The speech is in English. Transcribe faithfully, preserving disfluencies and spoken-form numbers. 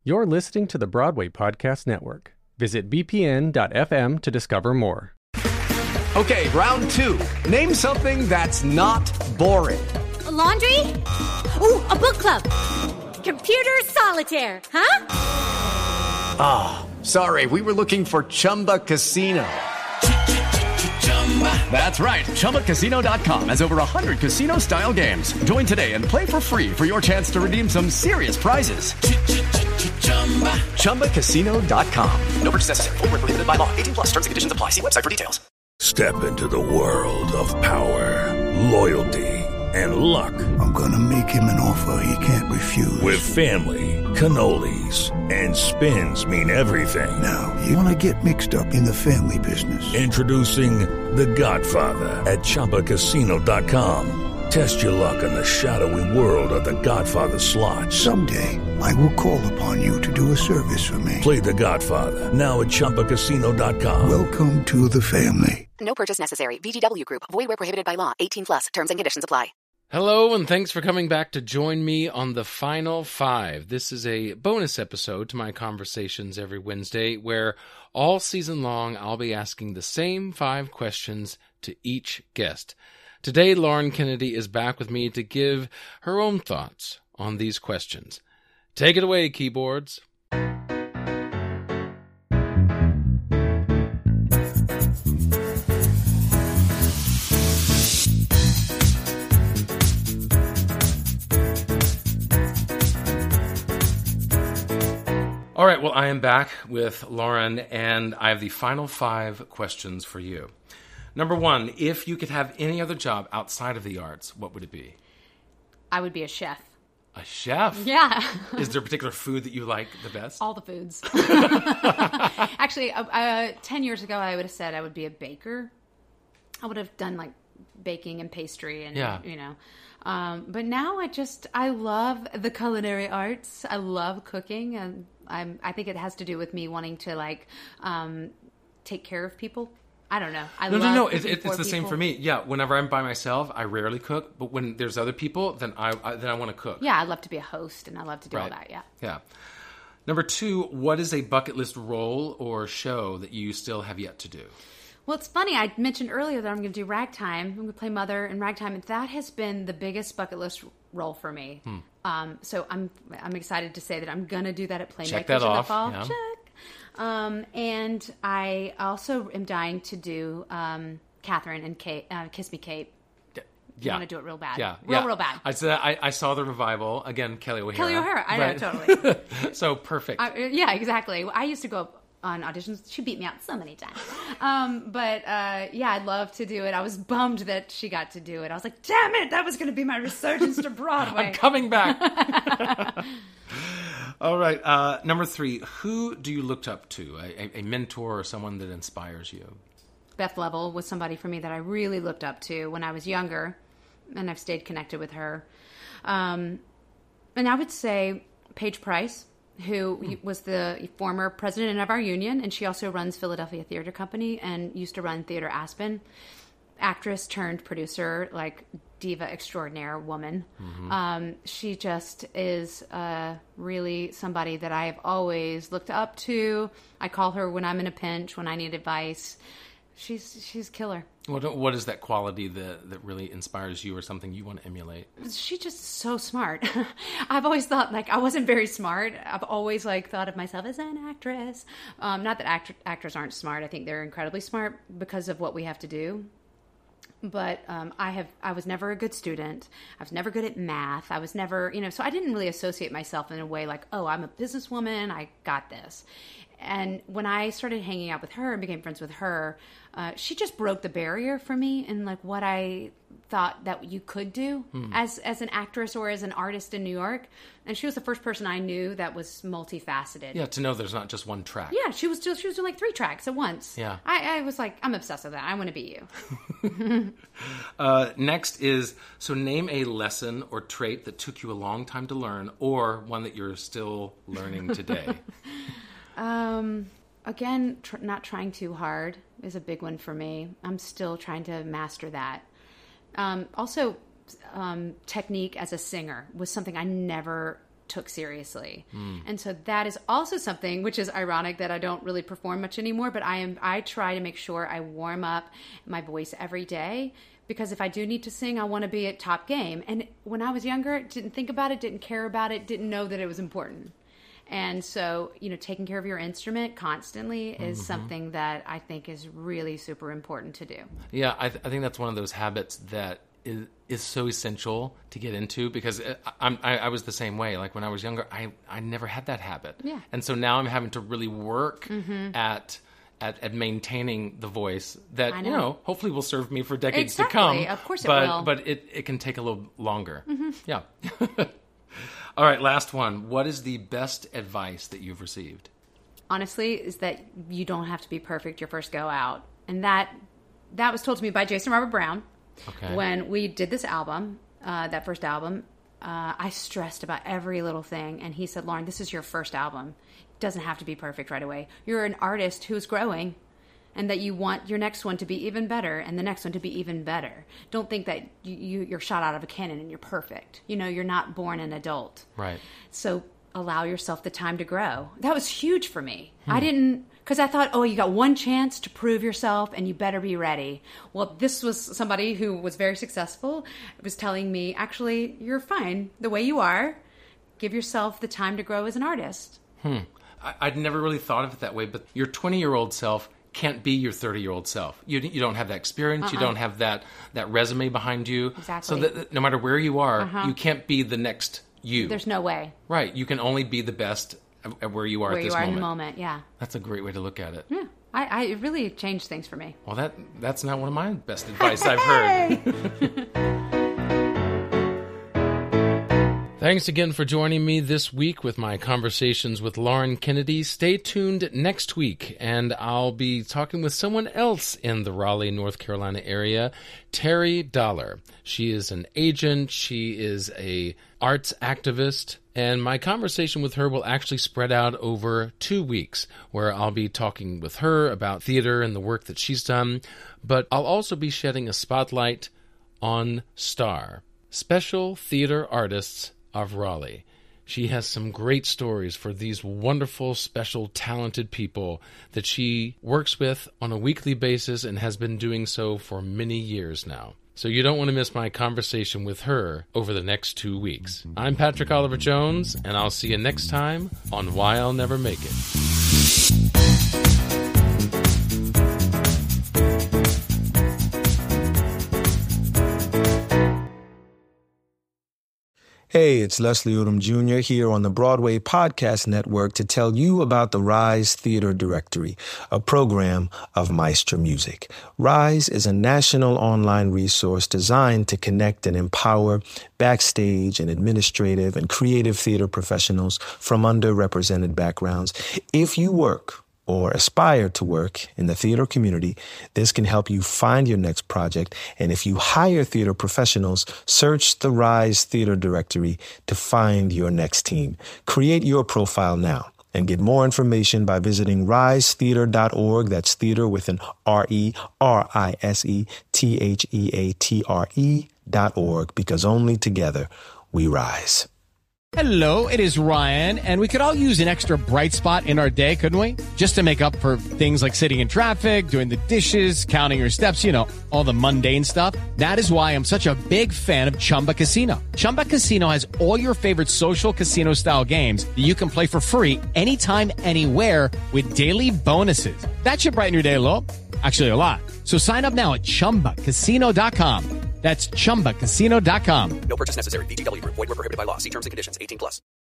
You're listening to the Broadway Podcast Network. Visit b p n dot f m to discover more. Okay, round two. Name something that's not boring. A laundry? Ooh, a book club. Computer solitaire, huh? Ah, oh, sorry, we were looking for Chumba Casino. That's right, Chumba Casino dot com has over one hundred casino-style games. Join today and play for free for your chance to redeem some serious prizes. Chumba Casino dot com. No purchase necessary. Void where prohibited by law. eighteen plus. Terms and conditions apply. See website for details. Step into the world of power, loyalty, and luck. I'm gonna make him an offer he can't refuse. With family, cannolis, and spins mean everything. Now, you wanna get mixed up in the family business. Introducing The Godfather at Chumba Casino dot com. Test your luck in the shadowy world of The Godfather slot. Someday, I will call upon you to do a service for me. Play The Godfather, now at Chumba Casino dot com. Welcome to the family. No purchase necessary. V G W Group. Void where prohibited by law. eighteen plus. Terms and conditions apply. Hello, and thanks for coming back to join me on the Final Five. This is a bonus episode to my conversations every Wednesday, where all season long I'll be asking the same five questions to each guest. Today, Lauren Kennedy is back with me to give her own thoughts on these questions. Take it away, keyboards. All right, well, I am back with Lauren, and I have the final five questions for you. Number one, if you could have any other job outside of the arts, what would it be? I would be a chef. A chef? Yeah. Is there a particular food that you like the best? All the foods. Actually, uh, uh, ten years ago, I would have said I would be a baker. I would have done like baking and pastry and, yeah. you know. Um, but now I just, I love the culinary arts. I love cooking. And I'm, I think it has to do with me wanting to like um, take care of people. I don't know. I no, love no, no. It's, cooking it's for the same people. for me. Yeah. Whenever I'm by myself, I rarely cook. But when there's other people, then I, I then I want to cook. Yeah, I love to be a host, and I love to do right. all that. Yeah. Yeah. Number two, what is a bucket list role or show that you still have yet to do? Well, it's funny. I mentioned earlier that I'm going to do Ragtime. I'm going to play Mother in Ragtime, and that has been the biggest bucket list role for me. Hmm. Um, so I'm I'm excited to say that I'm going to do that at Playmakers Check that in off. the fall. Yeah. Check. Um, and I also am dying to do um, Catherine and Kate, uh, Kiss Me, Kate. Yeah. I want to do it real bad. Yeah. Real, yeah. real bad. I said I, I saw the revival. Again, Kelly O'Hara. Kelly O'Hara. I right? know, totally. So perfect. I, yeah, exactly. I used to go up on auditions. She beat me out so many times. Um, but uh, yeah, I'd love to do it. I was bummed that she got to do it. I was like, damn it, that was going to be my resurgence to Broadway. I'm coming back. All right. Uh, number three, who do you look up to? A, a mentor or someone that inspires you? Beth Level was somebody for me that I really looked up to when I was younger, and I've stayed connected with her. Um, and I would say Paige Price, who hmm. was the former president of our union, and she also runs Philadelphia Theater Company and used to run Theater Aspen. Actress turned producer, like diva extraordinaire woman. Mm-hmm. Um, she just is uh, really somebody that I have always looked up to. I call her when I'm in a pinch, when I need advice. She's she's killer. What what is that quality that that really inspires you, or something you want to emulate? She's just so smart. I've always thought like I wasn't very smart. I've always like thought of myself as an actress. Um, not that act- actors aren't smart. I think they're incredibly smart because of what we have to do. But um, I have I was never a good student. I was never good at math. I was never, you know, so I didn't really associate myself in a way like, oh, I'm a businesswoman. I got this. And when I started hanging out with her and became friends with her, uh, she just broke the barrier for me in like what I thought that you could do hmm. as as an actress or as an artist in New York. And she was the first person I knew that was multifaceted. Yeah, to know there's not just one track. Yeah, she was just, she was doing like three tracks at once. Yeah, I, I was like, I'm obsessed with that. I want to be you. uh, next is, so name a lesson or trait that took you a long time to learn, or one that you're still learning today. um, again, tr- not trying too hard is a big one for me. I'm still trying to master that. Um, also, um, technique as a singer was something I never took seriously. Mm. And so that is also something which is ironic that I don't really perform much anymore, but I am I try to make sure I warm up my voice every day, because if I do need to sing, I want to be at top game. And when I was younger, didn't think about it, didn't care about it, didn't know that it was important. And so, you know, taking care of your instrument constantly is mm-hmm. something that I think is really super important to do. Yeah, I, th- I think that's one of those habits that is, is so essential to get into, because I'm, I, I was the same way. Like when I was younger, I, I never had that habit. Yeah. And so now I'm having to really work mm-hmm. at, at at maintaining the voice that, know. you know, hopefully will serve me for decades exactly. to come. Of course it but, will. But it, it can take a little longer. Mm-hmm. Yeah. All right, last one. What is the best advice that you've received? Honestly, is that you don't have to be perfect your first go out. And that that was told to me by Jason Robert Brown. Okay. When we did this album, uh, that first album, uh, I stressed about every little thing. And he said, Lauren, this is your first album. It doesn't have to be perfect right away. You're an artist who's growing, and that you want your next one to be even better and the next one to be even better. Don't think that you, you, you're shot out of a cannon and you're perfect. You know, you're not born an adult. Right. So allow yourself the time to grow. That was huge for me. Hmm. I didn't, because I thought, oh, you got one chance to prove yourself and you better be ready. Well, this was somebody who was very successful, was telling me, actually, you're fine the way you are. Give yourself the time to grow as an artist. Hmm. I, I'd never really thought of it that way, but your twenty-year-old self can't be your thirty-year-old self. You you don't have that experience. Uh-uh. You don't have that, that resume behind you. Exactly. So that no matter where you are, uh-huh. you can't be the next you. There's no way. Right. You can only be the best at where you are where at this you are moment. in the moment, yeah. That's a great way to look at it. Yeah. I, I it really changed things for me. Well, that that's not one of my best advice I've heard. Thanks again for joining me this week with my conversations with Lauren Kennedy. Stay tuned next week, and I'll be talking with someone else in the Raleigh, North Carolina area, Terry Dollar. She is an agent. She is a arts activist, and my conversation with her will actually spread out over two weeks, where I'll be talking with her about theater and the work that she's done, but I'll also be shedding a spotlight on STAR, Special Theater Artists of Raleigh. She has some great stories for these wonderful, special, talented people that she works with on a weekly basis and has been doing so for many years now. So you don't want to miss my conversation with her over the next two weeks. I'm Patrick Oliver Jones, and I'll see you next time on Why I'll Never Make It. Hey, it's Leslie Odom Junior here on the Broadway Podcast Network to tell you about the Rise Theater Directory, a program of Maestro Music. Rise is a national online resource designed to connect and empower backstage and administrative and creative theater professionals from underrepresented backgrounds. If you work or aspire to work in the theater community, this can help you find your next project. And if you hire theater professionals, search the Rise Theater Directory to find your next team. Create your profile now and get more information by visiting rise theater dot org. That's theater with an R E R I S E T H E A T R E dot org, because only together we rise. Hello, it is Ryan, and we could all use an extra bright spot in our day, couldn't we? Just to make up for things like sitting in traffic, doing the dishes, counting your steps, you know, all the mundane stuff. That is why I'm such a big fan of Chumba Casino. Chumba Casino has all your favorite social casino-style games that you can play for free anytime, anywhere with daily bonuses. That should brighten your day a little. Actually, a lot. So sign up now at chumba casino dot com. That's chumba casino dot com. No purchase necessary. V G W Group. Void where prohibited by law. See terms and conditions. eighteen plus.